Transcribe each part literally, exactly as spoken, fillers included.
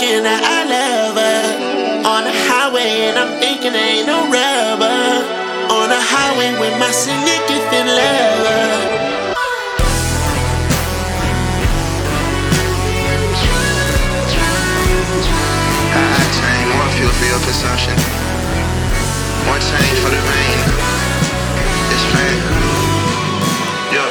thinking that I love her. On the highway and I'm thinking there ain't no rubber. On the highway with my significant lover. More fuel for your consumption. More change for the rain. It's pain. Yo.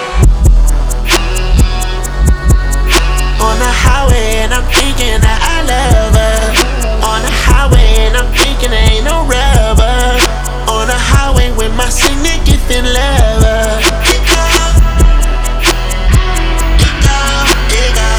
On the highway and I'm thinking that I love her. On the highway and I'm thinking there ain't no rubber. On the highway with my significant lover. It go, it go, it go.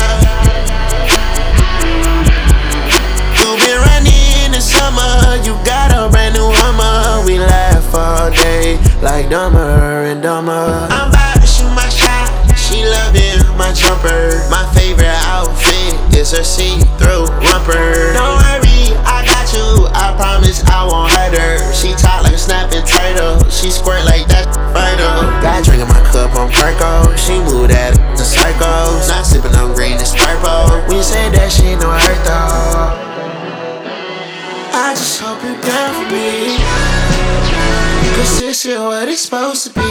You been running in the summer, you got a brand new Hummer. We laugh all day like Dumber and Dumber. I'm about to shoot my shot, she loving my jumper. My favorite outfit is her see-through romper. Don't worry, I got you, I promise I won't hurt her. She tight like a snapping turtle, she squirt like that fertile. Got drink in my cup on Perco, she moved that to circles. Not sipping on green, it's purple. When you say that shit, no hurt though. I just hope you're down for me, cause this is what it's supposed to be.